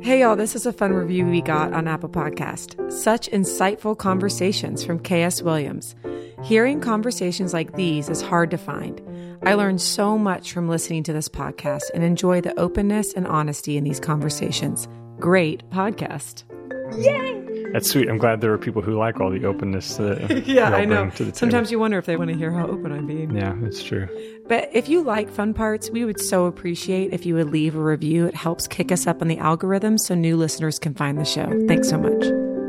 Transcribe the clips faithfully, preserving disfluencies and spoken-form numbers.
Hey y'all, this is a fun review we got on Apple Podcast. Such insightful conversations from K S Williams. Hearing conversations like these is hard to find. I learned so much from listening to this podcast and enjoy the openness and honesty in these conversations. Great podcast. Yay! That's sweet. I'm glad there are people who like all the openness that yeah, we all I know. bring to the table. Sometimes you wonder if they want to hear how open I'm being. Yeah, that's true. But if you like fun parts, we would so appreciate if you would leave a review. It helps kick us up on the algorithm so new listeners can find the show. Thanks so much.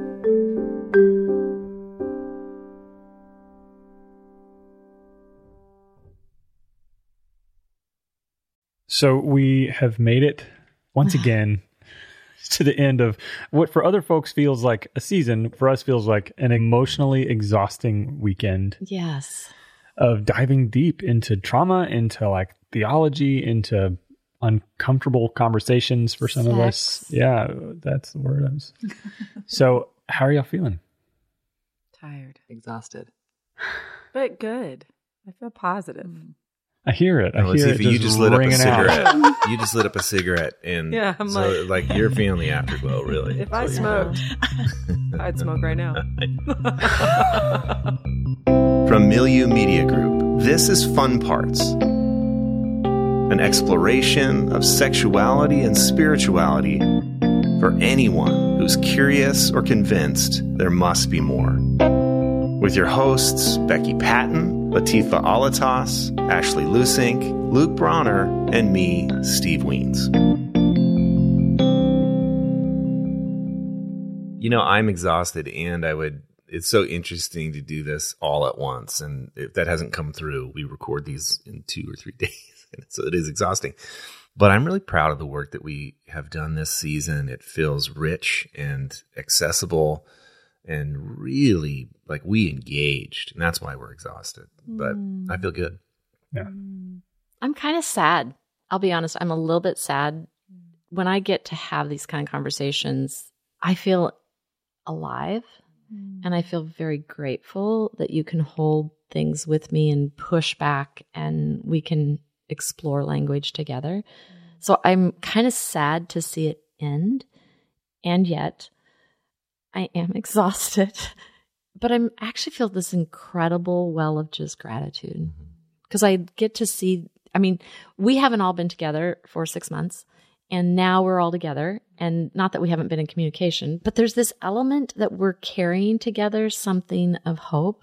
So we have made it once again to the end of what for other folks feels like a season. For us feels like an emotionally exhausting weekend. Yes. Of diving deep into trauma, into like theology, into uncomfortable conversations for some Sex. of us. Yeah, that's the word. I was. So how are y'all feeling? Tired. Exhausted. But good. I feel positive. I hear it. I no, hear Latifah, it just you just lit up a ringing out. cigarette. You just lit up a cigarette, and Yeah, I'm so like, you're feeling the afterglow, really. If I smoked, I'd smoke right now. From Milieu Media Group, this is Fun Parts, an exploration of sexuality and spirituality for anyone who's curious or convinced there must be more. With your hosts, Becky Patton, Latifah Alatas, Ashley Lusink, Luke Bronner, and me, Steve Weens. You know, I'm exhausted, and I would... It's so interesting to do this all at once. And if that hasn't come through, we record these in two or three days. So it is exhausting. But I'm really proud of the work that we have done this season. It feels rich and accessible and really like we engaged. And that's why we're exhausted. But Mm. I feel good. Yeah. I'm kind of sad. I'll be honest. I'm a little bit sad. When I get to have these kind of conversations, I feel alive. And I feel very grateful that you can hold things with me and push back and we can explore language together. So I'm kind of sad to see it end. And yet I am exhausted. But I'm actually feel this incredible well of just gratitude. Because I get to see, I mean, we haven't all been together for six months. And now we're all together. And not that we haven't been in communication, but there's this element that we're carrying together, something of hope.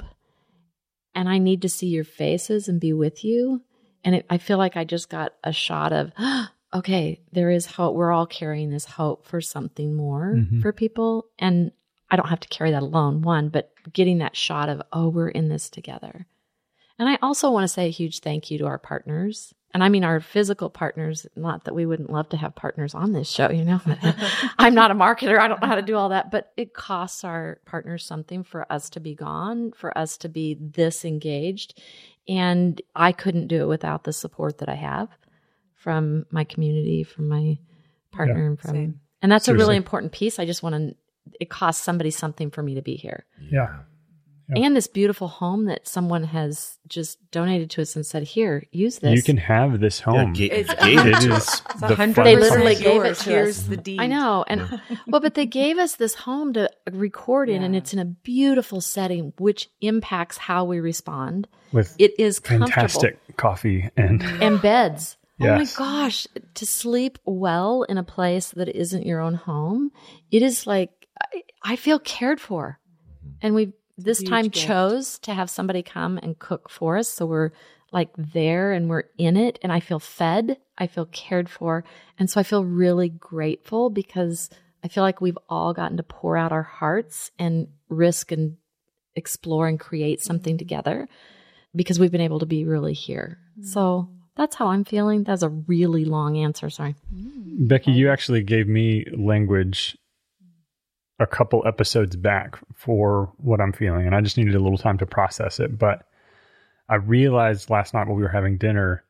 And I need to see your faces and be with you. And it, I feel like I just got a shot of, oh, okay, there is hope. We're all carrying this hope for something more Mm-hmm. for people. And I don't have to carry that alone, one, but getting that shot of, oh, we're in this together. And I also want to say a huge thank you to our partners. And I mean our physical partners, not that we wouldn't love to have partners on this show, you know. I'm not a marketer. I don't know how to do all that. But it costs our partners something for us to be gone, for us to be this engaged. And I couldn't do it without the support that I have from my community, from my partner. Yeah, and from, same. and that's Seriously. a really important piece. I just want to, it costs somebody something for me to be here. Yeah. Yeah. And this beautiful home that someone has just donated to us and said, here, use this. You can have this home. Yeah, ga- It's- gated It to is us. It's the one hundred fun They percent literally part. gave it yours. to Here's us. the deed. I know. And well, but they gave us this home to record in, and Yeah. it's in a beautiful setting, which impacts how we respond. With It is comfortable. fantastic coffee and And beds. Yes. Oh my gosh. To sleep well in a place that isn't your own home, it is like, I, I feel cared for. And we this Huge time gift. chose to have somebody come and cook for us. So we're like there and we're in it, and I feel fed. I feel cared for. And so I feel really grateful because I feel like we've all gotten to pour out our hearts and risk and explore and create something together because we've been able to be really here. So that's how I'm feeling. That's a really long answer. Sorry. Becky, you actually gave me language a couple episodes back for what I'm feeling, and I just needed a little time to process it. But I realized last night when we were having dinner,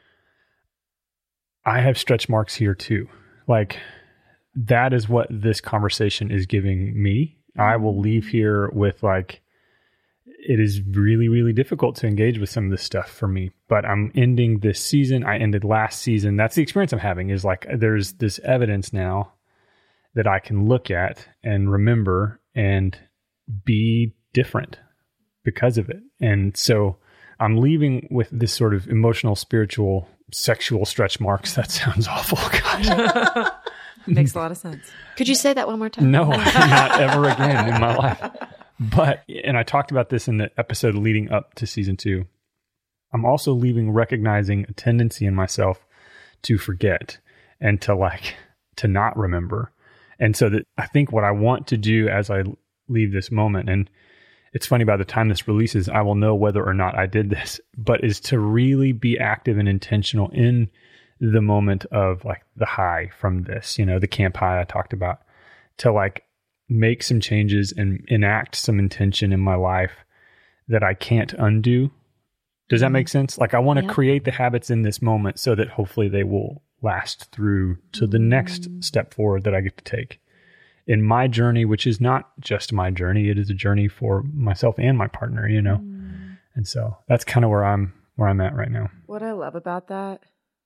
I have stretch marks here too. Like, that is what this conversation is giving me. I will leave here with like, it is really, really difficult to engage with some of this stuff for me, but I'm ending this season. I ended last season. That's the experience I'm having, is like, there's this evidence now that I can look at and remember and be different because of it. And so I'm leaving with this sort of emotional, spiritual, sexual stretch marks. That sounds awful. Gosh. Makes a lot of sense. Could you say that one more time? No, not ever again in my life. But, and I talked about this in the episode leading up to season two, I'm also leaving recognizing a tendency in myself to forget and to like, to not remember. And so that I think what I want to do as I leave this moment, and it's funny, by the time this releases, I will know whether or not I did this, but is to really be active and intentional in the moment of like the high from this, you know, the camp high I talked about, to like make some changes and enact some intention in my life that I can't undo. Does that make sense? Like I want to Yep. create the habits in this moment so that hopefully they will last through to the next step forward that I get to take in my journey, which is not just my journey. It is a journey for myself and my partner, you know? Mm. And so that's kind of where I'm, where I'm at right now. What I love about that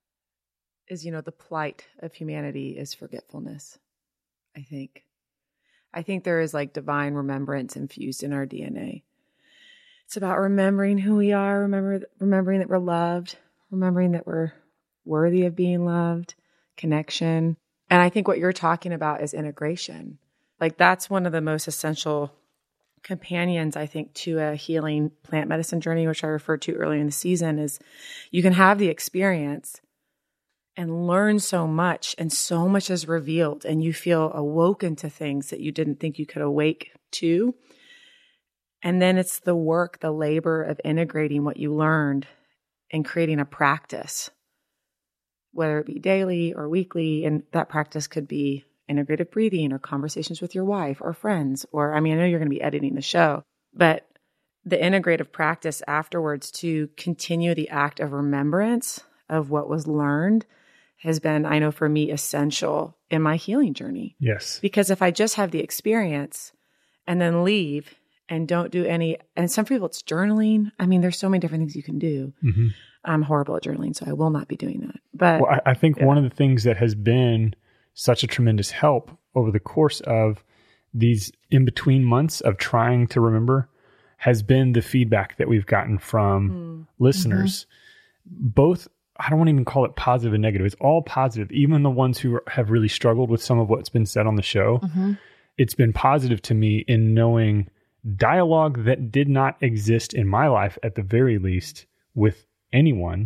is, you know, the plight of humanity is forgetfulness. I think, I think there is like divine remembrance infused in our D N A. It's about remembering who we are, remember, remembering that we're loved, remembering that we're worthy of being loved, connection. And I think what you're talking about is integration. Like that's one of the most essential companions, I think, to a healing plant medicine journey, which I referred to earlier in the season, is you can have the experience and learn so much, and so much is revealed, and you feel awoken to things that you didn't think you could awake to. And then it's the work, the labor of integrating what you learned and creating a practice, whether it be daily or weekly. And that practice could be integrative breathing or conversations with your wife or friends, or, I mean, I know you're going to be editing the show, but the integrative practice afterwards to continue the act of remembrance of what was learned has been, I know for me, essential in my healing journey. Yes. Because if I just have the experience and then leave and don't do any, and some people it's journaling. I mean, there's so many different things you can do. Mm-hmm. I'm horrible at journaling, so I will not be doing that. But well, I, I think yeah. one of the things that has been such a tremendous help over the course of these in-between months of trying to remember has been the feedback that we've gotten from mm. listeners. Mm-hmm. Both, I don't want to even call it positive and negative. It's all positive. Even the ones who have really struggled with some of what's been said on the show, mm-hmm. it's been positive to me in knowing dialogue that did not exist in my life, at the very least, with anyone,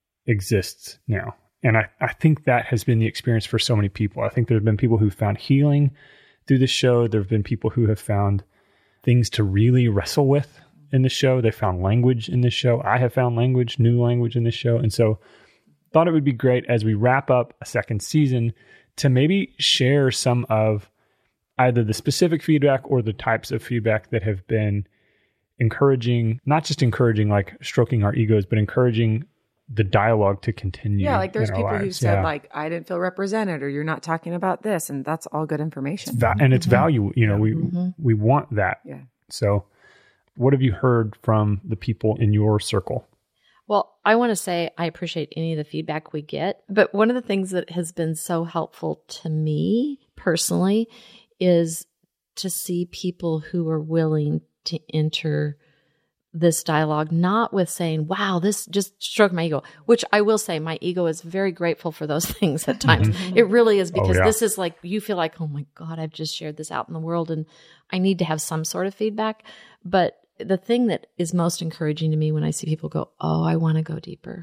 exists now. And I, I think that has been the experience for so many people. I think there have been people who found healing through the show. There have been people who have found things to really wrestle with in the show. They found language in this show. I have found language, new language in this show. And so thought it would be great as we wrap up a second season to maybe share some of either the specific feedback or the types of feedback that have been encouraging, not just encouraging like stroking our egos, but encouraging the dialogue to continue. Yeah, like there's people lives. who said yeah. like, I didn't feel represented, or you're not talking about this, and that's all good information. Va- and it's mm-hmm. value, you know, we mm-hmm. we want that. Yeah. So what have you heard from the people in your circle? Well, I want to say I appreciate any of the feedback we get, but one of the things that has been so helpful to me personally is to see people who are willing to enter this dialogue, not with saying, wow, this just stroked my ego, which I will say my ego is very grateful for those things at times. Mm-hmm. It really is, because oh, yeah. this is like, you feel like, oh my God, I've just shared this out in the world and I need to have some sort of feedback. But the thing that is most encouraging to me when I see people go, oh, I want to go deeper.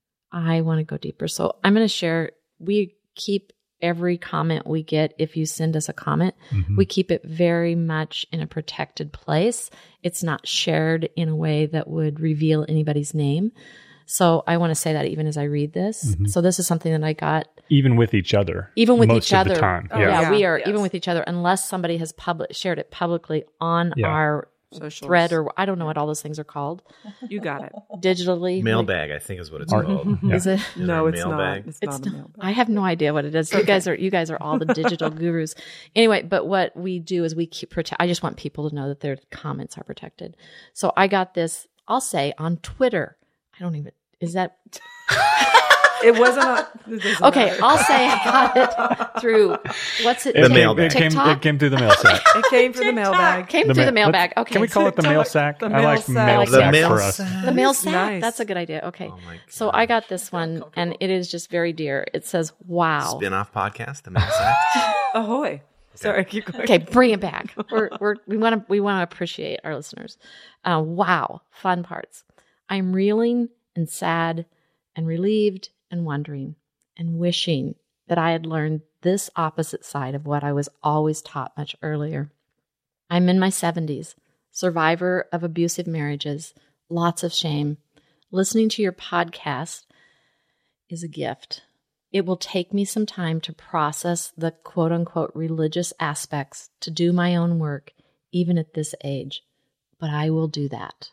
I want to go deeper. So I'm going to share, we keep every comment we get, if you send us a comment, mm-hmm. we keep it very much in a protected place. It's not shared in a way that would reveal anybody's name. So I want to say that even as I read this. Mm-hmm. So this is something that I got. Even with each other. Even with most each other. Of the time. Oh, yeah. yeah, we are yes. even with each other, unless somebody has public shared it publicly on yeah. our Socials. Thread, or I don't know what all those things are called. You got it. Digitally. Mailbag, I think is what it's Art. called. Yeah. Is it? Is No, it it's mailbag? not. It's, It's not, not, a mailbag. I have no idea what it is. You guys are you guys are all the digital gurus. Anyway, but what we do is we keep protect. I just want people to know that their comments are protected. So I got this, I'll say, on Twitter. I don't even, is that It wasn't a. It doesn't Okay, matter. I'll say I got it through, what's it? The It came- mailbag. It came, TikTok? it came through the mail sack. It came through the mailbag. Came The through ma- the mailbag. let's- Okay. Can we call it the mail sack? The I mail like sack. mail The sack mail for us. sack. The mail That's sack. nice. That's a good idea. Okay. Oh my So I got this one, and it is just very dear. It says, wow. Spin-off podcast, the mail sack. Ahoy! Sorry, keep going. Okay, bring it back. We're, we're, we want to we want to appreciate our listeners. Uh, wow, fun parts. I'm reeling and sad and relieved and wondering and wishing that I had learned this opposite side of what I was always taught much earlier. I'm in my seventies, survivor of abusive marriages, lots of shame. Listening to your podcast is a gift. It will take me some time to process the quote unquote religious aspects to do my own work, even at this age. But I will do that.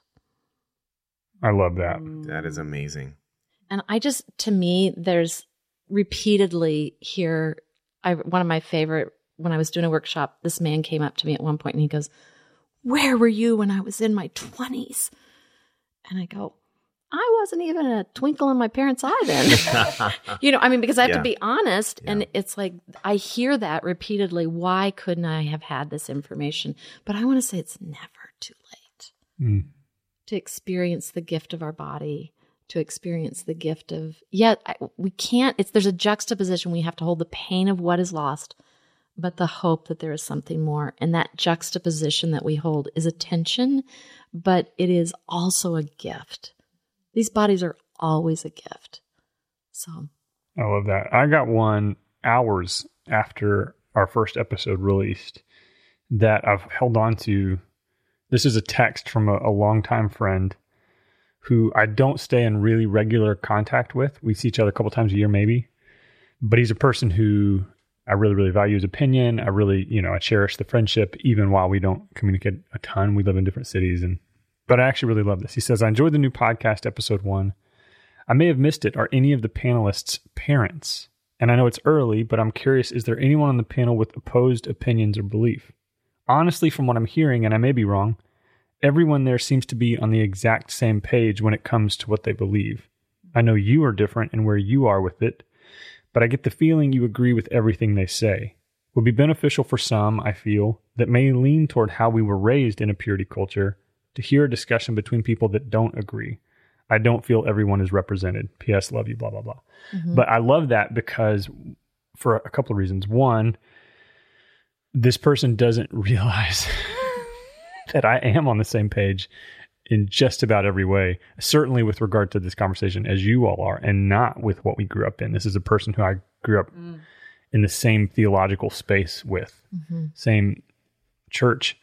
I love that. That is amazing. And I just, to me, there's repeatedly here, I, one of my favorite, when I was doing a workshop, this man came up to me at one point and he goes, where were you when I was in my twenties? And I go, I wasn't even a twinkle in my parents' eye then. You know, I mean, because I have Yeah. to be honest. Yeah. And it's like, I hear that repeatedly. Why couldn't I have had this information? But I want to say it's never too late Mm. to experience the gift of our body, to experience the gift of, yet I, we can't, it's, there's a juxtaposition. We have to hold the pain of what is lost, but the hope that there is something more. And that juxtaposition that we hold is a tension, but it is also a gift. These bodies are always a gift. So, I love that. I got one hours after our first episode released that I've held on to. This is a text from a, a longtime friend who I don't stay in really regular contact with. We see each other a couple times a year, maybe. But he's a person who I really, really value his opinion. I really, you know, I cherish the friendship, even while we don't communicate a ton. We live in different cities. and But I actually really love this. He says, I enjoyed the new podcast, episode one. I may have missed it. Are any of the panelists parents? And I know it's early, but I'm curious, is there anyone on the panel with opposed opinions or belief? Honestly, from what I'm hearing, and I may be wrong, everyone there seems to be on the exact same page when it comes to what they believe. I know you are different in where you are with it, but I get the feeling you agree with everything they say. Would be beneficial for some, I feel, that may lean toward how we were raised in a purity culture to hear a discussion between people that don't agree. I don't feel everyone is represented. P S. Love you, blah, blah, blah. mm-hmm. But I love that because for a couple of reasons. One, this person doesn't realize that I am on the same page in just about every way, certainly with regard to this conversation as you all are, and not with what we grew up in. This is a person who I grew up mm. in the same theological space with, mm-hmm. same church.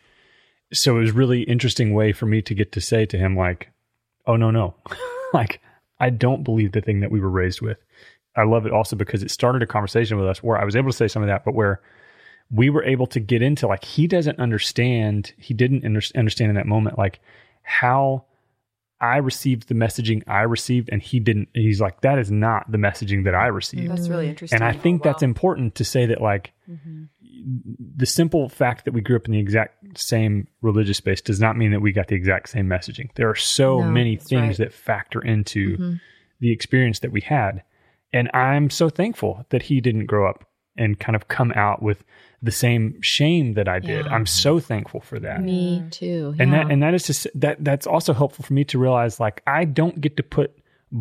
So it was really interesting way for me to get to say to him, like, oh, no, no. Like, I don't believe the thing that we were raised with. I love it also because it started a conversation with us where I was able to say some of that, but where we were able to get into, like, he doesn't understand, he didn't under, understand in that moment, like, how I received the messaging I received, and he didn't. He's like, that is not the messaging that I received. That's really interesting. And I think oh, wow. that's important to say that, like, mm-hmm. the simple fact that we grew up in the exact same religious space does not mean that we got the exact same messaging. There are so No, many things right. that factor into Mm-hmm. the experience that we had. And I'm so thankful that he didn't grow up and kind of come out with the same shame that I did. Yeah. I'm so thankful for that. Me too. And yeah. that and that is just that that's also helpful for me to realize, like, I don't get to put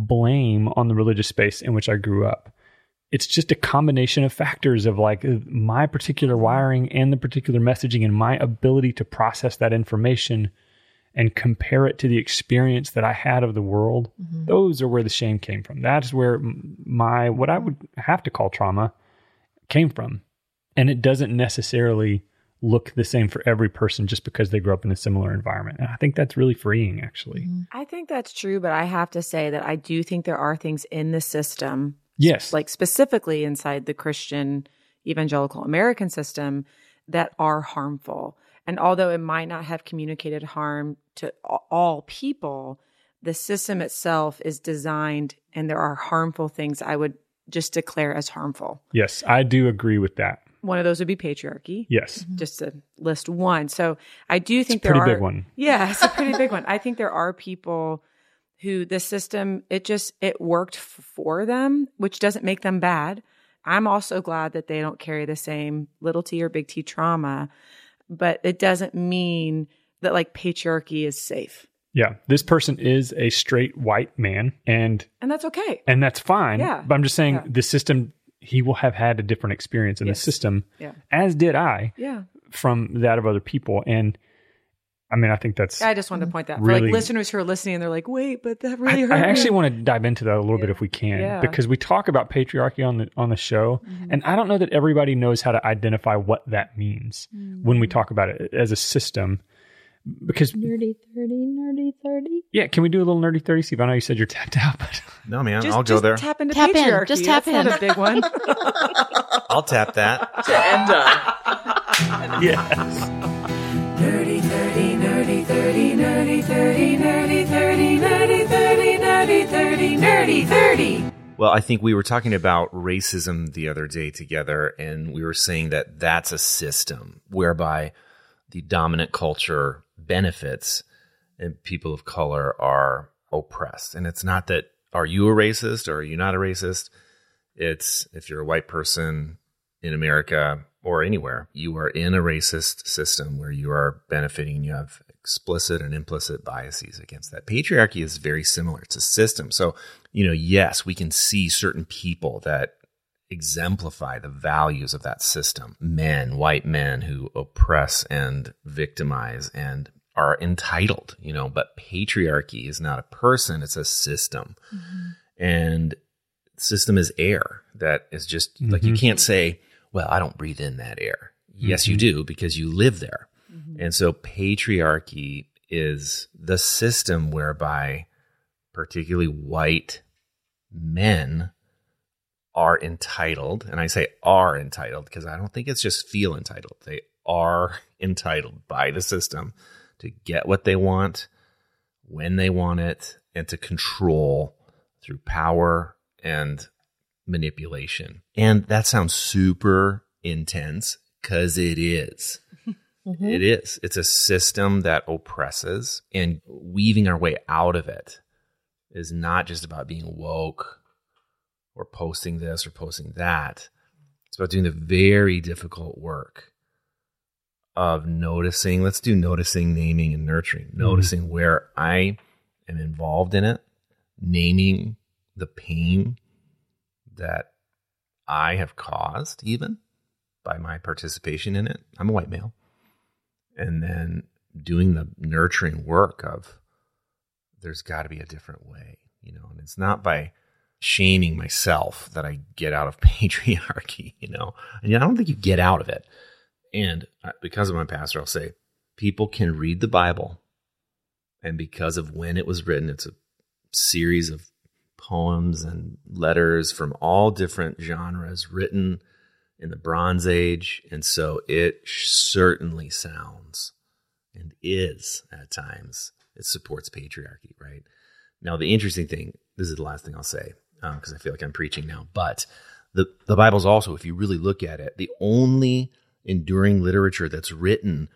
blame on the religious space in which I grew up. It's just a combination of factors of, like, my particular wiring and the particular messaging and my ability to process that information and compare it to the experience that I had of the world. Mm-hmm. Those are where the shame came from. That's where my, what I would have to call trauma came from. And it doesn't necessarily look the same for every person just because they grew up in a similar environment. And I think that's really freeing, actually. Mm-hmm. I think that's true, but I have to say that I do think there are things in the system, Yes. like specifically inside the Christian evangelical American system, that are harmful. And although it might not have communicated harm to all people, the system itself is designed, and there are harmful things I would just declare as harmful. Yes, I do agree with that. One of those would be patriarchy. Yes. Just to list one. So I do think It's a pretty there are big one. Yeah, it's a pretty big one. I think there are people who the system, it just, it worked f- for them, which doesn't make them bad. I'm also glad that they don't carry the same little t or big T trauma, but it doesn't mean that like patriarchy is safe. Yeah. This person is a straight white man and And that's okay. and that's fine. Yeah. But I'm just saying Yeah. the system, he will have had a different experience in Yes. the system, Yeah. as did I, Yeah. from that of other people. And I mean, I think that's, I just wanted to point that for Really- like listeners who are listening and they're like, wait, but that really I, hurt I me. actually want to dive into that a little bit if we can, Yeah. because we talk about patriarchy on the on the show, and I don't know that everybody knows how to identify what that means when we talk about it as a system. Because Nerdy thirty, nerdy thirty. yeah, can we do a little nerdy thirty, Steve? I know you said you're tapped out, but No, man, just, I'll go just there. tap into Tap in. patriarchy. Just tap That's in. not a big one. I'll tap that. And uh, yes. Nerdy thirty, nerdy thirty, nerdy thirty, nerdy thirty, nerdy thirty, nerdy thirty, nerdy thirty. Well, I think we were talking about racism the other day together, and we were saying that that's a system whereby the dominant culture benefits and people of color are oppressed. And it's not that, are you a racist or are you not a racist? It's if you're a white person in America or anywhere, you are in a racist system where you are benefiting. You have explicit and implicit biases against that. Patriarchy is very similar. It's a system. So, you know, yes, we can see certain people that exemplify the values of that system. Men, white men who oppress and victimize and are entitled, you know, but patriarchy is not a person, it's a system. Mm-hmm. And system is air that is just mm-hmm. like, you can't say, well, I don't breathe in that air. Yes, mm-hmm. you do, because you live there. Mm-hmm. And so patriarchy is the system whereby particularly white men are entitled. And I say are entitled because I don't think it's just feel entitled. They are entitled by the system to get what they want, when they want it, and to control through power and manipulation. And that sounds super intense because it is. Mm-hmm. It is. It's a system that oppresses, and weaving our way out of it is not just about being woke or posting this or posting that. It's about doing the very difficult work of noticing. Let's do noticing, naming, and nurturing. Mm-hmm. Noticing where I am involved in it, naming the pain that I have caused even by my participation in it. I'm a white male. And then doing the nurturing work of there's got to be a different way, you know, and it's not by shaming myself that I get out of patriarchy, you know, and I don't think you get out of it. And because of my pastor, I'll say people can read the Bible, and because of when it was written, it's a series of poems and letters from all different genres written in the Bronze Age. And so it certainly sounds and is at times, it supports patriarchy, right? Now, the interesting thing, this is the last thing I'll say, because um, I feel like I'm preaching now, but the, the Bible's also, if you really look at it, the only enduring literature that's written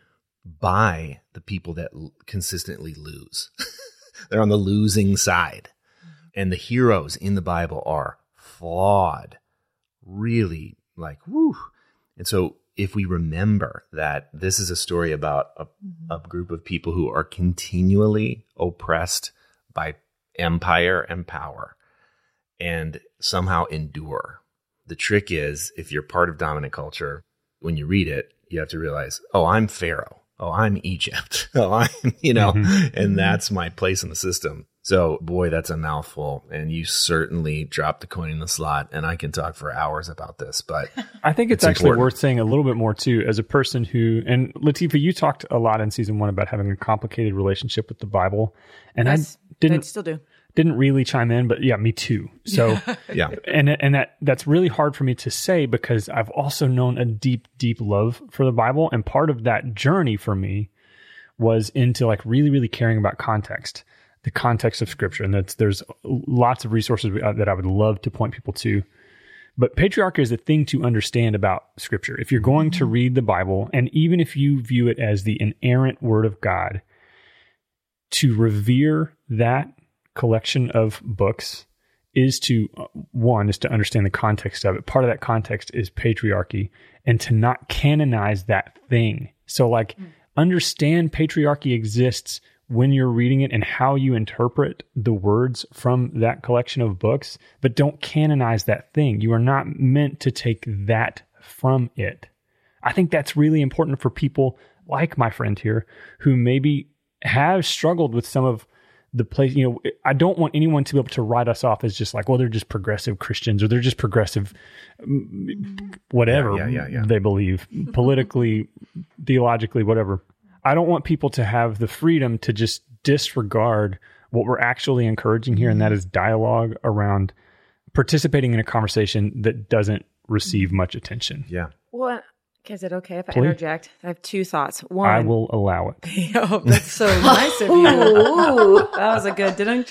by the people that l- consistently lose. They're on the losing side. And the heroes in the Bible are flawed, really like, whoo. And so if we remember that this is a story about a, mm-hmm. a group of people who are continually oppressed by empire and power and somehow endure. The trick is, if you're part of dominant culture, when you read it, you have to realize, oh, I'm Pharaoh. Oh, I'm Egypt. Oh, I'm, you know, mm-hmm. and that's my place in the system. So, boy, that's a mouthful. And you certainly dropped the coin in the slot. And I can talk for hours about this, but I think it's, it's actually important. Worth saying a little bit more too, as a person who, and Latifah, you talked a lot in season one about having a complicated relationship with the Bible. And yes, I didn't I still do. Didn't really chime in, but yeah, me too. So, yeah. And, and that, that's really hard for me to say because I've also known a deep, deep love for the Bible. And part of that journey for me was into like really, really caring about context. The context of Scripture, and that's there's lots of resources that I would love to point people to. But patriarchy is a thing to understand about Scripture. If you're going to read the Bible, and even if you view it as the inerrant Word of God, to revere that collection of books is to, uh, one, is to understand the context of it. Part of that context is patriarchy, and to not canonize that thing. So like, mm. understand patriarchy exists when you're reading it and how you interpret the words from that collection of books, but don't canonize that thing. You are not meant to take that from it. I think that's really important for people like my friend here who maybe have struggled with some of the place. You know, I don't want anyone to be able to write us off as just like, well, they're just progressive Christians, or they're just progressive, whatever yeah, yeah, yeah, yeah. they believe, politically, theologically, whatever. I don't want people to have the freedom to just disregard what we're actually encouraging here, and that is dialogue around participating in a conversation that doesn't receive much attention. Yeah. Well, is it okay if I Please. interject? I have two thoughts. One, I will allow it. Oh, that's so nice of you. That was a good didn't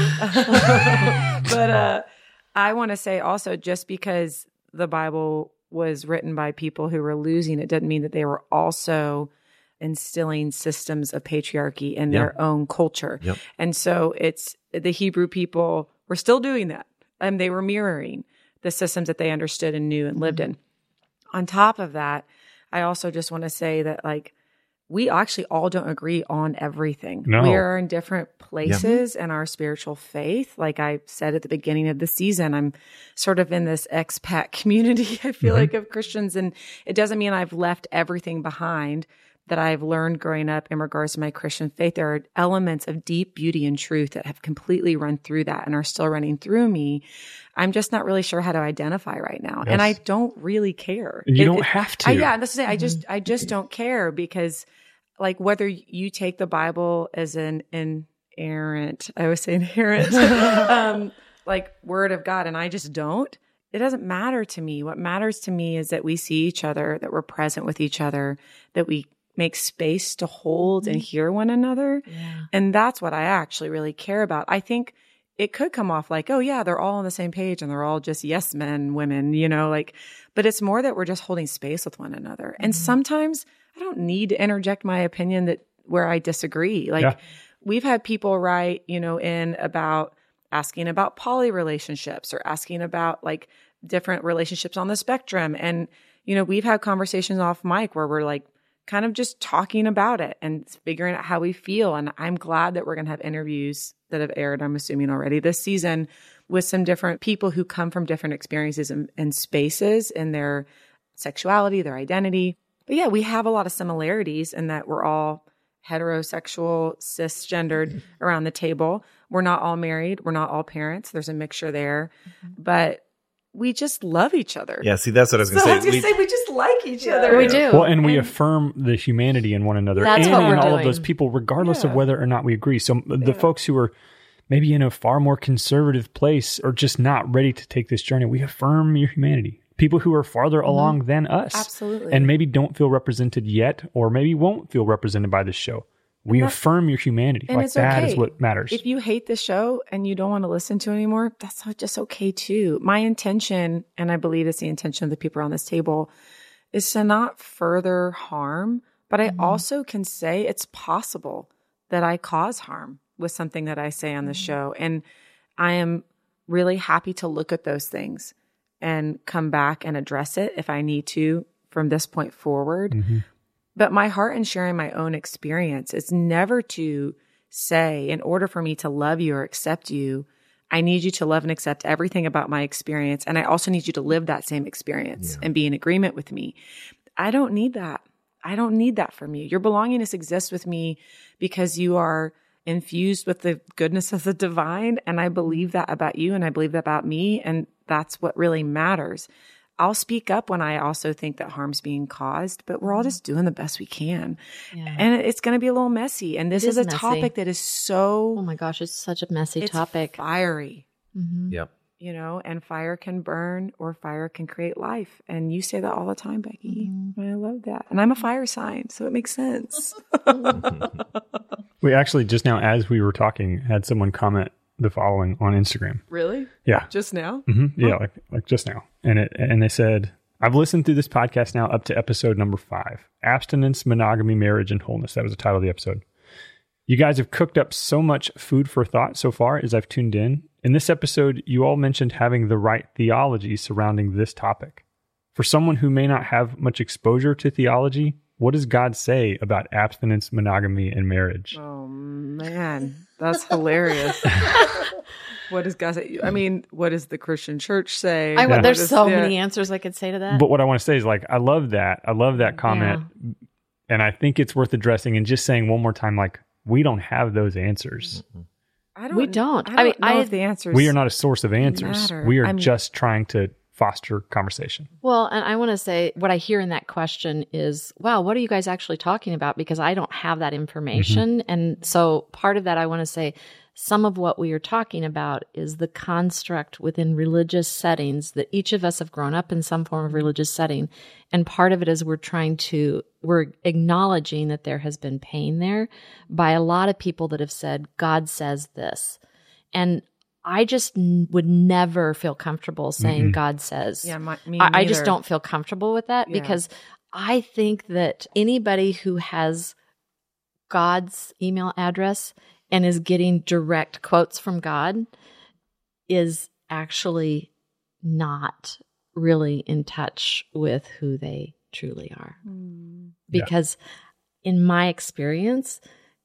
But uh, I want to say also, just because the Bible was written by people who were losing, it doesn't mean that they were also instilling systems of patriarchy in Yeah. their own culture. Yep. And so it's the Hebrew people were still doing that, and they were mirroring the systems that they understood and knew and lived in. On top of that, I also just want to say that, like, we actually all don't agree on everything. No. We are in different places in our spiritual faith. Like I said at the beginning of the season, I'm sort of in this expat community, I feel Mhm. like, of Christians. And it doesn't mean I've left everything behind that I've learned growing up in regards to my Christian faith. There are elements of deep beauty and truth that have completely run through that and are still running through me. I'm just not really sure how to identify right now. Yes. And I don't really care. You It- don't it- have to. I, yeah, that's to say, I just, I just don't care, because like whether you take the Bible as an inerrant, I always say inherent, um, like word of God, and I just don't, it doesn't matter to me. What matters to me is that we see each other, that we're present with each other, that we make space to hold and hear one another. Yeah. And that's what I actually really care about. I think it could come off like, oh yeah, they're all on the same page and they're all just yes men, women, you know, like, but it's more that we're just holding space with one another. Mm-hmm. And sometimes I don't need to interject my opinion that where I disagree. Like Yeah. we've had people write, you know, in about asking about poly relationships or asking about like different relationships on the spectrum. And, you know, we've had conversations off mic where we're like, kind of just talking about it and figuring out how we feel. And I'm glad that we're going to have interviews that have aired, I'm assuming already this season, with some different people who come from different experiences and, and spaces in their sexuality, their identity. But yeah, we have a lot of similarities in that we're all heterosexual, cisgendered around the table. We're not all married. We're not all parents. There's a mixture there. Mm-hmm. But we just love each other. Yeah, see, that's what I was going to So say. I was going We- to say, we just like each other. We do. Well, and we And- affirm the humanity in one another That's and what in we're all of doing. those people, regardless Yeah. of whether or not we agree. So the Yeah. folks who are maybe in a far more conservative place are just not ready to take this journey. We affirm your humanity. People who are farther Mm-hmm. along than us. Absolutely. And maybe don't feel represented yet, or maybe won't feel represented by this show. We that- affirm your humanity. And Like it's that okay. is what matters. If you hate the show and you don't want to listen to it anymore, that's just okay too. My intention, and I believe it's the intention of the people around this table, is to not further harm. But I also can say it's possible that I cause harm with something that I say on the show. And I am really happy to look at those things and come back and address it if I need to from this point forward. Mm-hmm. But my heart in sharing my own experience is never to say, in order for me to love you or accept you, I need you to love and accept everything about my experience. And I also need you to live that same experience Yeah. and be in agreement with me. I don't need that. I don't need that from you. Your belongingness exists with me because you are infused with the goodness of the divine. And I believe that about you, and I believe that about me. And that's what really matters. I'll speak up when I also think that harm's being caused, but we're all just doing the best we can. Yeah. And it's going to be a little messy. And this It is, is a messy. topic that is so Oh my gosh, it's such a messy it's topic. fiery, Mhm. Yep. you know, and fire can burn or fire can create life. And you say that all the time, Becky. Mm-hmm. And I love that. And I'm a fire sign, so it makes sense. we actually just now, as we were talking, had someone comment the following on Instagram. Really? Yeah. Just now? hmm Yeah, like like just now. And it and they said, I've listened through this podcast now up to episode number five. Abstinence, Monogamy, Marriage, and Wholeness. That was the title of the episode. You guys have cooked up so much food for thought so far as I've tuned in. In this episode, you all mentioned having the right theology surrounding this topic. For someone who may not have much exposure to theology, what does God say about abstinence, monogamy, and marriage? Oh, man. That's hilarious. What does God say? I mean, what does the Christian church say? I, Yeah. There's What is- so yeah. many answers I could say to that. But what I want to say is, like, I love that. I love that comment. And I think it's worth addressing and just saying one more time, like, we don't have those answers. I We don't. I I don't mean, know I- if the answers. We are not a source of answers. matter. We are I'm- just trying to foster conversation. Well, and I want to say what I hear in that question is, wow, what are you guys actually talking about? Because I don't have that information. Mm-hmm. And so part of that, I want to say some of what we are talking about is the construct within religious settings that each of us have grown up in some form of religious setting. And part of it is we're trying to, we're acknowledging that there has been pain there by a lot of people that have said, God says this. And I just n- would never feel comfortable saying Mm-mm. God says. Yeah, my, me I, I just neither. don't feel comfortable with that Yeah. because I think that anybody who has God's email address and is getting direct quotes from God is actually not really in touch with who they truly are. Mm. Because in my experience,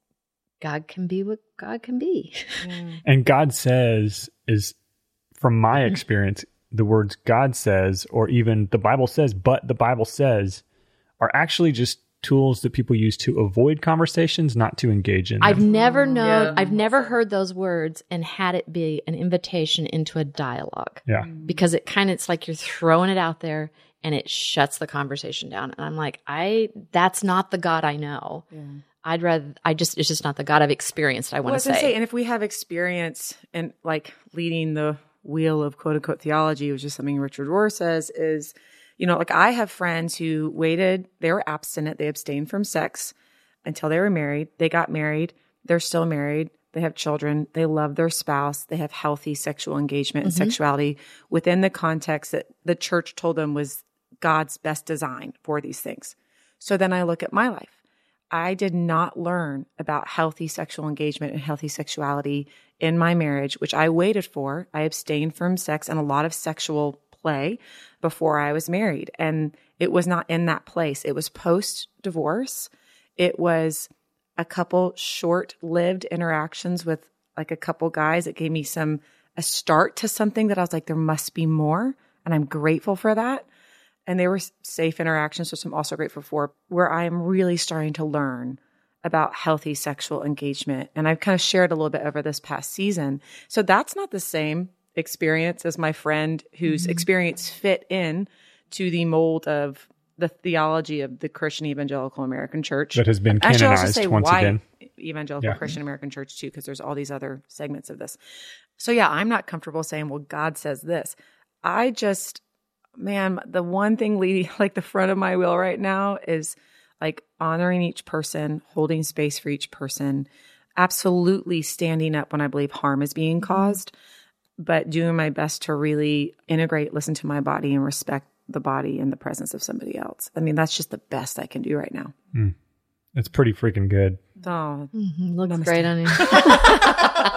God can be what God can be. Yeah. And God says is, from my experience, the words God says, or even the Bible says, but the Bible says, are actually just tools that people use to avoid conversations, not to engage in them. I've never known, Yeah. I've never heard those words and had it be an invitation into a dialogue. yeah. Because it kind of, it's like you're throwing it out there and it shuts the conversation down. And I'm like, I, that's not the God I know. Yeah. I'd rather, I just, it's just not the God I've experienced, I Well, I want was to gonna say. say, and if we have experience in like leading the wheel of quote unquote theology, which is something Richard Rohr says, is, you know, like I have friends who waited, they were abstinent, they abstained from sex until they were married. They got married, they're still married, they have children, they love their spouse, they have healthy sexual engagement and sexuality within the context that the church told them was God's best design for these things. So then I look at my life. I did not learn about healthy sexual engagement and healthy sexuality in my marriage, which I waited for. I abstained from sex and a lot of sexual play before I was married. And it was not in that place. It was post-divorce. It was a couple short-lived interactions with like a couple guys that gave me some, a start to something that I was like, there must be more. And I'm grateful for that. And they were safe interactions, which I'm also grateful for, where I am really starting to learn about healthy sexual engagement. And I've kind of shared a little bit over this past season. So that's not the same experience as my friend whose Mm-hmm. experience fit in to the mold of the theology of the Christian Evangelical American Church. That has been I should also canonized say once white again. Evangelical Yeah. Christian American Church too, because there's all these other segments of this. So yeah, I'm not comfortable saying, well, God says this. I just... Man, the one thing leading, like the front of my wheel right now is like honoring each person, holding space for each person, absolutely standing up when I believe harm is being caused, but doing my best to really integrate, listen to my body, and respect the body in the presence of somebody else. I mean, that's just the best I can do right now. It's pretty freaking good. Oh, Mhm, looks Namaste. great on you.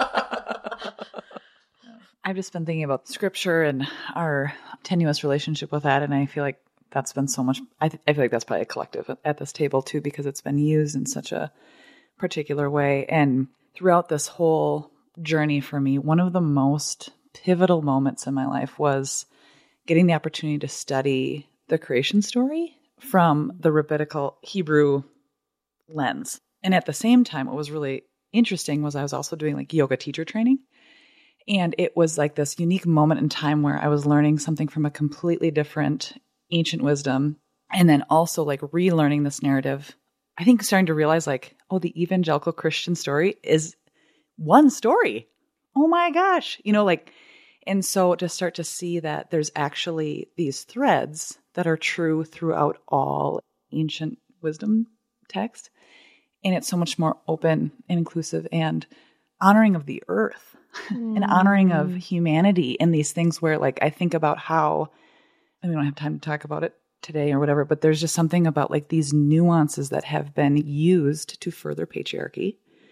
I've just been thinking about scripture and our tenuous relationship with that. And I feel like that's been so much, I, th- I feel like that's probably a collective at, at this table too, because it's been used in such a particular way. And throughout this whole journey for me, one of the most pivotal moments in my life was getting the opportunity to study the creation story from the rabbinical Hebrew lens. And at the same time, what was really interesting was I was also doing like yoga teacher training. And it was like this unique moment in time where I was learning something from a completely different ancient wisdom. And then also like relearning this narrative. I think starting to realize like, oh, the evangelical Christian story is one story. Oh my gosh. You know, like, and so to start to see that there's actually these threads that are true throughout all ancient wisdom text. And it's so much more open and inclusive and honoring of the earth. An honoring of humanity and these things where like I think about how, and we don't have time to talk about it today or whatever, but there's just something about like these nuances that have been used to further patriarchy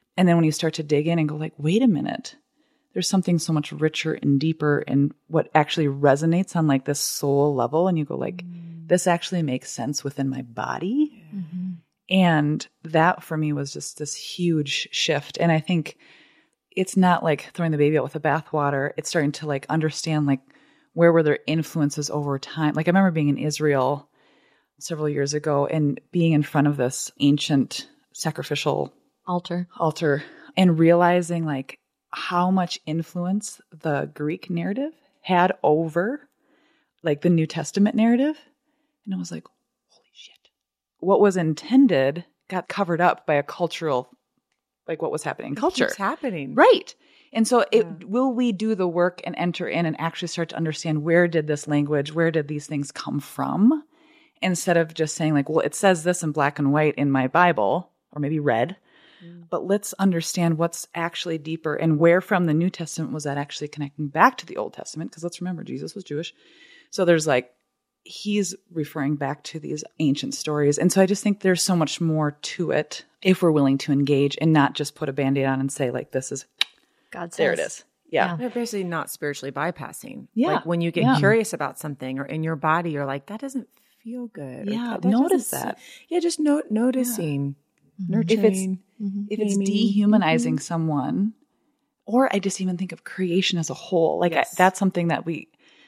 And then when you start to dig in and go like, wait a minute, there's something so much richer and deeper in what actually resonates on like this soul level. And you go like, mm. this actually makes sense within my body. Mm-hmm. And that for me was just this huge shift. And I think it's not like throwing the baby out with the bathwater. It's starting to like understand like where were their influences over time. Like I remember being in Israel several years ago and being in front of this ancient sacrificial altar altar and realizing like how much influence the Greek narrative had over like the New Testament narrative. And I was like, holy shit. What was intended got covered up by a cultural, like what was happening in culture. It keeps happening. Right. And so it, Yeah. will we do the work and enter in and actually start to understand where did this language, where did these things come from? Instead of just saying like, well, it says this in black and white in my Bible, or maybe red, mm. but let's understand what's actually deeper and where from the New Testament was that actually connecting back to the Old Testament? Because let's remember, Jesus was Jewish. So there's like, he's referring back to these ancient stories. And so I just think there's so much more to it if we're willing to engage and not just put a Band-Aid on and say like, this is, God says. there it is. Yeah. They're basically not spiritually bypassing. Yeah. Like when you get Yeah. curious about something or in your body, you're like, that doesn't feel good. or Yeah, that, that notice doesn't that. se- Yeah, just no- noticing, If nurturing. it's, if it's naming. dehumanizing someone, or I just even think of creation as a whole, like Yes. I, that's something that we,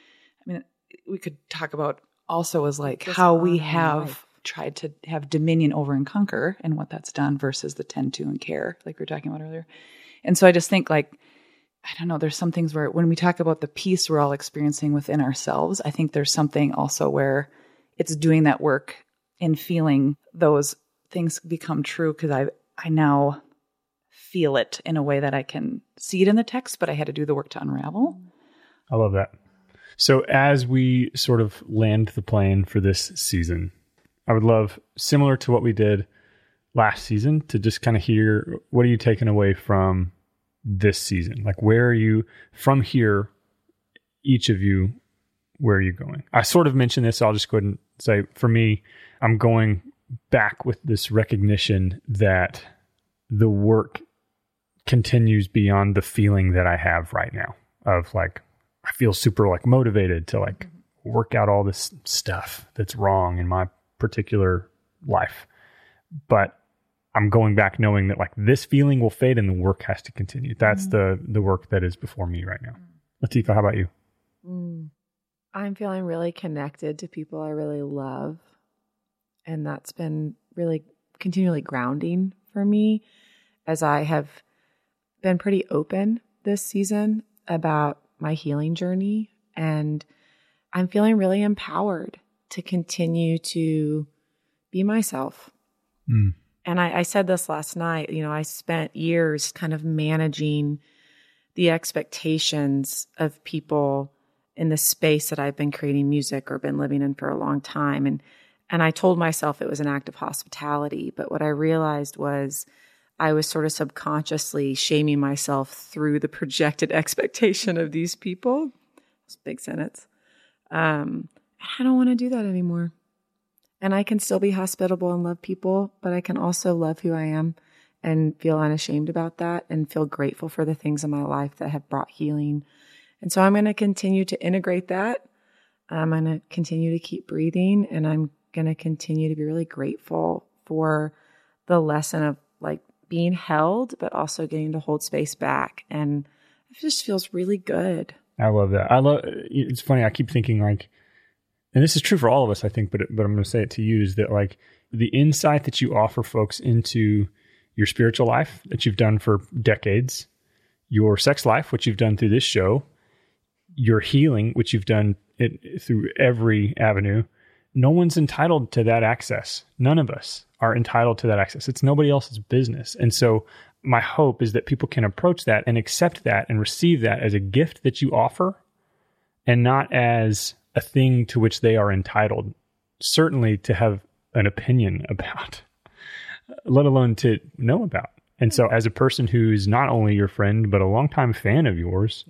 I mean, we could talk about also is like Just how we honoring have life. tried to have dominion over and conquer and what that's done versus the tend to and care, like we were talking about earlier. And so I just think like, I don't know, there's some things where when we talk about the peace we're all experiencing within ourselves, I think there's something also where it's doing that work and feeling those things become true because I I now feel it in a way that I can see it in the text, but I had to do the work to unravel. I love that. So as we sort of land the plane for this season, I would love, similar to what we did last season, to just kind of hear, what are you taking away from this season? Like, where are you from here? Each of you, where are you going? I sort of mentioned this. So I'll just go ahead and say, for me, I'm going back with this recognition that the work continues beyond the feeling that I have right now of like, I feel super like motivated to like work out all this stuff that's wrong in my particular life. But I'm going back knowing that like this feeling will fade and the work has to continue. That's mm-hmm. the the work that is before me right now. Latifa, how about you? Mm. I'm feeling really connected to people I really love. And that's been really continually grounding for me as I have been pretty open this season about my healing journey. And I'm feeling really empowered to continue to be myself. Mm. And I, I said this last night, you know, I spent years kind of managing the expectations of people in the space that I've been creating music or been living in for a long time. And and I told myself it was an act of hospitality. But what I realized was I was sort of subconsciously shaming myself through the projected expectation of these people. It's a big sentence. Um, I don't want to do that anymore. And I can still be hospitable and love people, but I can also love who I am and feel unashamed about that and feel grateful for the things in my life that have brought healing. And so I'm going to continue to integrate that. I'm going to continue to keep breathing, and I'm going to continue to be really grateful for the lesson of like being held, but also getting to hold space back. And it just feels really good. I love that. I love, it's funny. I keep thinking like, and this is true for all of us, I think, but, but I'm going to say it to you, is that like the insight that you offer folks into your spiritual life that you've done for decades, your sex life, which you've done through this show, your healing, which you've done it through every avenue. No one's entitled to that access. None of us are entitled to that access. It's nobody else's business. And so my hope is that people can approach that and accept that and receive that as a gift that you offer and not as a thing to which they are entitled, certainly to have an opinion about, let alone to know about. And so as a person who's not only your friend, but a longtime fan of yours,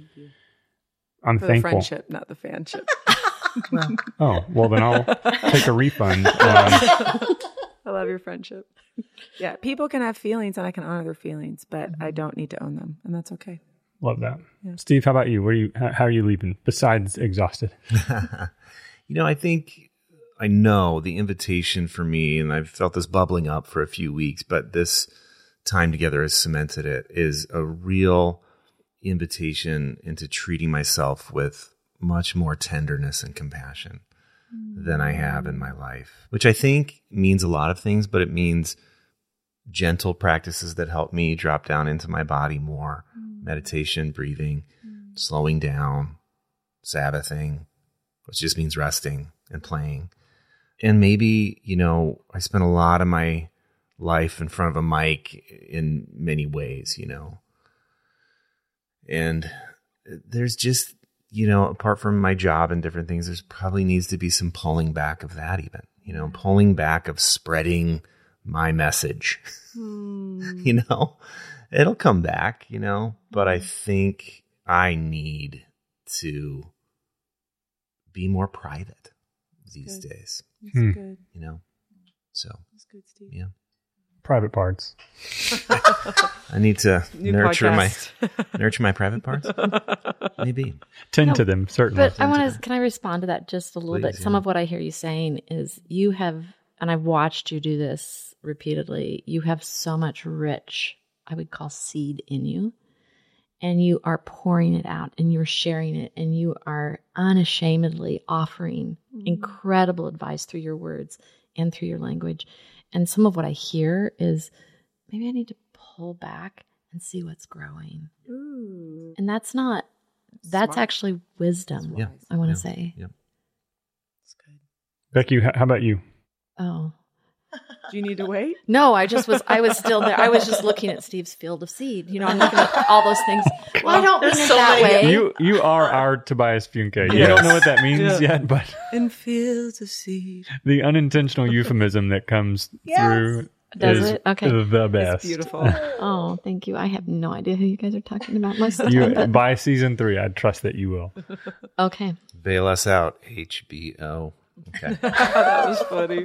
I'm For thankful. the friendship, not the fanship. Oh, well then I'll take a refund. Um, I love love your friendship. Yeah, people can have feelings and I can honor their feelings, but Mm-hmm. I don't need to own them, and that's okay. Love that. Yeah. Steve, how about you? Where are you? How, how are you leaving? Besides exhausted. You know, I think I know the invitation for me, and I've felt this bubbling up for a few weeks, but this time together has cemented it, is a real invitation into treating myself with much more tenderness and compassion than I have in my life, which I think means a lot of things, but it means gentle practices that help me drop down into my body more, meditation, breathing, slowing down, Sabbathing, which just means resting and playing. And maybe, you know, I spent a lot of my life in front of a mic in many ways, you know. And there's just, you know, apart from my job and different things, there's probably needs to be some pulling back of that even, you know, pulling back of spreading my message, Mm. you know, it'll come back, you know, but I think I need to be more private these Good. days, That's Hmm. good. you know, so That's good, Steve. yeah, Private parts. I need to New nurture podcast. my, nurture my private parts. Maybe. Tend No, to them, certainly. But I want to, can I respond to that just a little Please, bit? Some yeah. of what I hear you saying is you have, and I've watched you do this repeatedly, you have so much rich, I would call seed in you. And you are pouring it out and you're sharing it and you are unashamedly offering incredible advice through your words and through your language. And some of what I hear is maybe I need to pull back and see what's growing. Ooh. And that's not, that's Smart. actually wisdom, Yeah. I want to Yeah. say. Yeah. That's good. Becky, how how about you? Oh. Do you need to wait? No, I just was, I was still there. I was just looking at Steve's field of seed. You know, I'm looking at all those things. Well, I don't mean it so that many- way. You you are our Tobias Funke. You Yes. don't know what that means Yeah. yet, but In fields of seed. the unintentional euphemism that comes Yes. through Does is it? Okay. the best. It's beautiful. Oh, thank you. I have no idea who you guys are talking about most of the You, time. But, by season three, I trust that you will. okay. Bail us out, H B O. Okay. That was funny.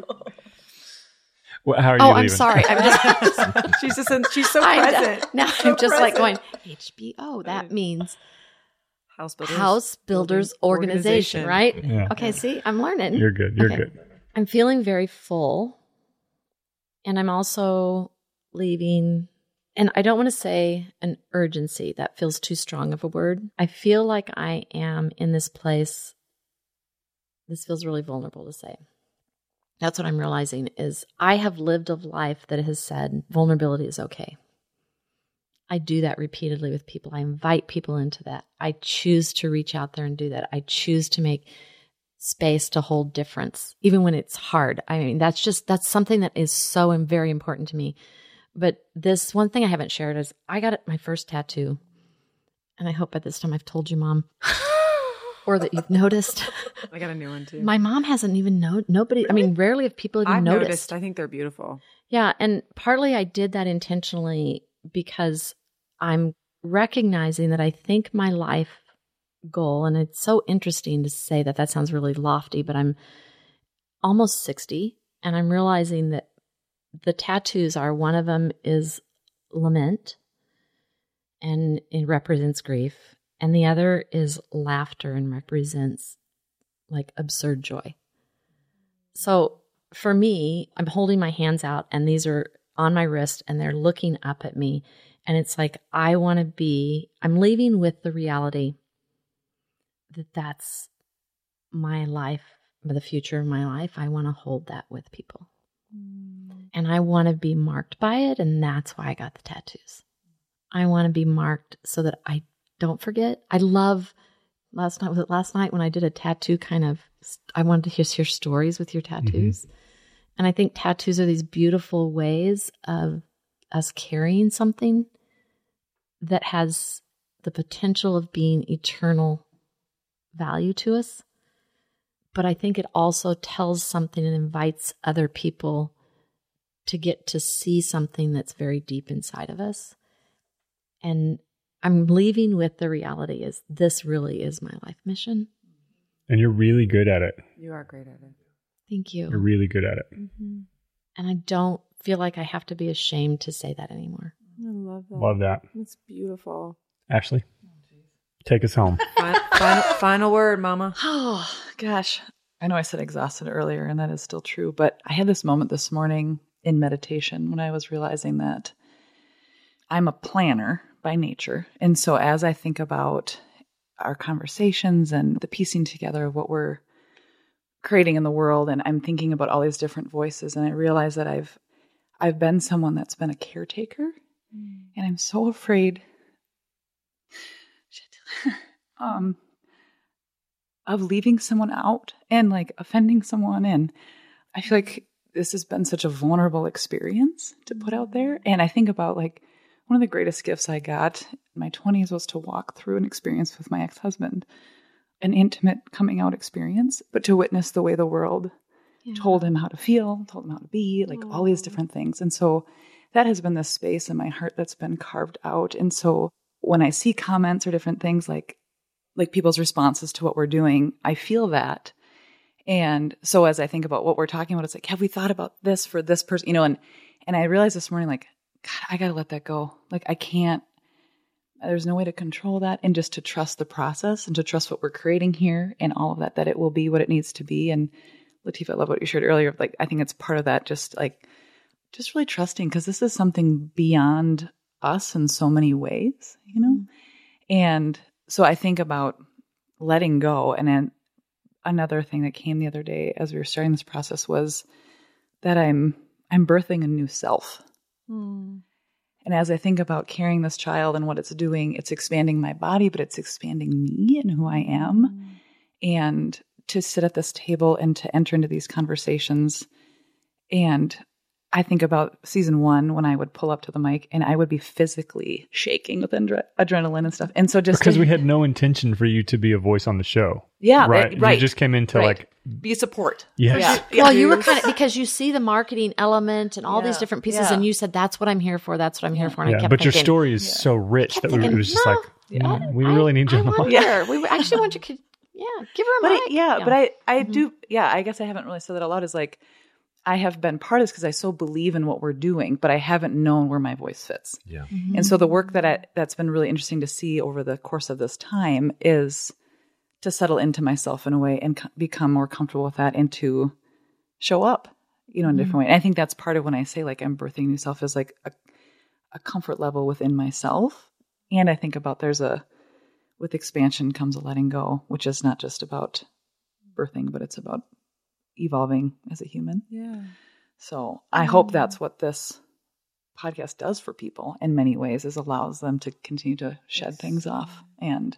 Well, how are you Oh, leaving? I'm sorry. I'm just, She's just in, she's so I'm present. now So I'm just like present. going, H B O, that means House Builders, House Builders Organization, right? Yeah. Okay, see, I'm learning. You're good. You're Okay. good. I'm feeling very full. And I'm also leaving, and I don't want to say an urgency. That feels too strong of a word. I feel like I am in this place. This feels really vulnerable to say. That's what I'm realizing is I have lived a life that has said vulnerability is okay. I do that repeatedly with people. I invite people into that. I choose to reach out there and do that. I choose to make space to hold difference, even when it's hard. I mean, that's just, that's something that is so and very important to me. But this one thing I haven't shared is I got my first tattoo. And I hope by this time I've told you, Mom, or that you've noticed. I got a new one too. My mom hasn't even known, nobody, I mean, rarely have people even I've noticed. noticed. I think they're beautiful. Yeah. And partly I did that intentionally because I'm recognizing that I think my life goal, and it's so interesting to say that that sounds really lofty, but I'm almost sixty and I'm realizing that the tattoos are, one of them is lament and it represents grief. And the other is laughter and represents like absurd joy. So for me, I'm holding my hands out and these are on my wrist and they're looking up at me. And it's like, I want to be, I'm leaving with the reality that that's my life, the future of my life. I want to hold that with people. Mm. And I want to be marked by it. And that's why I got the tattoos. I want to be marked so that I don't forget. I love, last night, was it last night when I did a tattoo kind of, I wanted to hear, hear stories with your tattoos. Mm-hmm. And I think tattoos are these beautiful ways of us carrying something that has the potential of being eternal value to us. But I think it also tells something and invites other people to get to see something that's very deep inside of us. And I'm leaving with the reality is this really is my life mission. And you're really good at it. You are great at it. Thank you. You're really good at it. Mm-hmm. And I don't feel like I have to be ashamed to say that anymore. I love that. Love that. It's beautiful. Ashley, take us home. Final, final, final word, Mama. Oh, gosh. I know I said exhausted earlier, and that is still true, but I had this moment this morning in meditation when I was realizing that I'm a planner by nature. And so as I think about our conversations and the piecing together of what we're creating in the world, and I'm thinking about all these different voices, and I realize that I've I've been someone that's been a caretaker, mm. and I'm so afraid shit, um, of leaving someone out and like offending someone. And I feel like this has been such a vulnerable experience to put out there. And I think about like one of the greatest gifts I got in my twenties was to walk through an experience with my ex-husband, an intimate coming out experience, but to witness the way the world yeah. told him how to feel, told him how to be, like Aww. all these different things. And so that has been this space in my heart that's been carved out. And so when I see comments or different things like, like people's responses to what we're doing, I feel that. And so as I think about what we're talking about, it's like, have we thought about this for this person? You know, and, and I realized this morning, like, God, I got to let that go. Like, I can't, there's no way to control that, and just to trust the process and to trust what we're creating here and all of that, that it will be what it needs to be. And Latifah, I love what you shared earlier. Like, I think it's part of that, just like, just really trusting, because this is something beyond us in so many ways, you know? And so I think about letting go. And then another thing that came the other day as we were starting this process was that I'm, I'm birthing a new self. Mm. And as I think about carrying this child and what it's doing, it's expanding my body, but it's expanding me and who I am. Mm. And to sit at this table and to enter into these conversations. And I think about season one when I would pull up to the mic and I would be physically shaking with adre- adrenaline and stuff. And so just because to, we had no intention for you to be a voice on the show. Yeah. Right. It, right. You just came in to right. like be support. Yes. Yeah. Well, you were kind of, because you see the marketing element and all yeah. these different pieces, yeah. and you said, that's what I'm here for. That's what I'm here for. And yeah. I kept But thinking, your story is yeah. so rich that thinking, we, it was just no, like, yeah, mm, we really I, need you I on the mic. wonder. We actually want you to, yeah, give her a But mic. it, yeah, yeah, but I, I mm-hmm. do, yeah, I guess I haven't really said that out loud, is like, I have been part of this because I so believe in what we're doing, but I haven't known where my voice fits. Yeah. Mm-hmm. And so the work that I, that's been really interesting to see over the course of this time is to settle into myself in a way and co- become more comfortable with that, and to show up, you know, in a different mm-hmm. way. And I think that's part of when I say like I'm birthing new self, is like a, a comfort level within myself. And I think about there's a, with expansion comes a letting go, which is not just about birthing, but it's about evolving as a human. Yeah. So I mm-hmm. hope that's what this podcast does for people in many ways, is allows them to continue to shed yes. things off and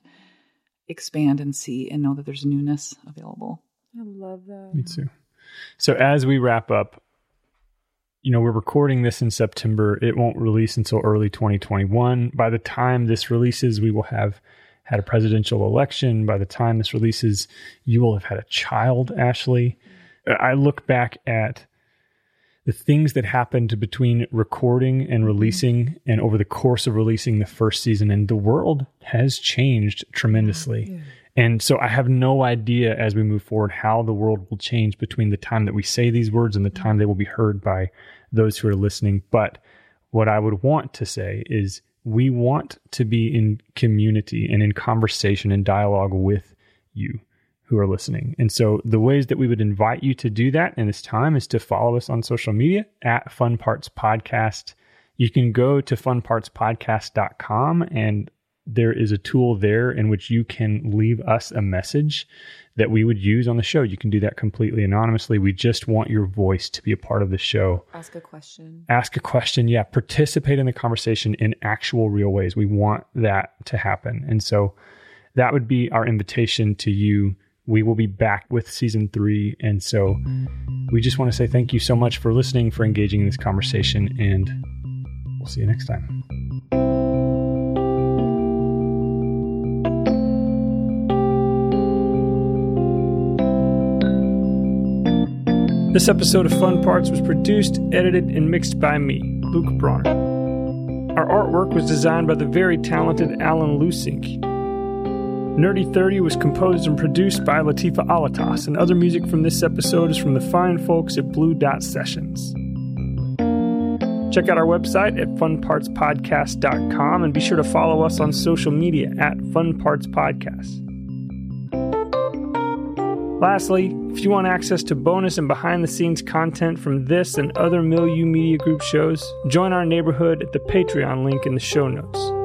expand and see and know that there's newness available. I love that. Me too. So as we wrap up, you know, we're recording this in September. It won't release until early twenty twenty-one. By the time this releases, we will have had a presidential election. By the time this releases, you will have had a child, Ashley. I look back at the things that happened between recording and releasing and over the course of releasing the first season, and the world has changed tremendously. Yeah. And so I have no idea as we move forward how the world will change between the time that we say these words and the time they will be heard by those who are listening. But what I would want to say is we want to be in community and in conversation and dialogue with you who are listening. And so the ways that we would invite you to do that in this time is to follow us on social media at Fun Parts Podcast. You can go to fun parts podcast dot com, and there is a tool there in which you can leave us a message that we would use on the show. You can do that completely anonymously. We just want your voice to be a part of the show. Ask a question. Ask a question. Yeah. Participate in the conversation in actual real ways. We want that to happen. And so that would be our invitation to you. We will be back with season three. And so we just want to say thank you so much for listening, for engaging in this conversation, and we'll see you next time. This episode of Fun Parts was produced, edited, and mixed by me, Luke Bronner. Our artwork was designed by the very talented Alan Lusink. Nerdy thirty was composed and produced by Latifah Alatas, and other music from this episode is from the fine folks at Blue Dot Sessions. Check out our website at fun parts podcast dot com and be sure to follow us on social media at funpartspodcast. Lastly, if you want access to bonus and behind-the-scenes content from this and other Milieu Media Group shows, join our neighborhood at the Patreon link in the show notes.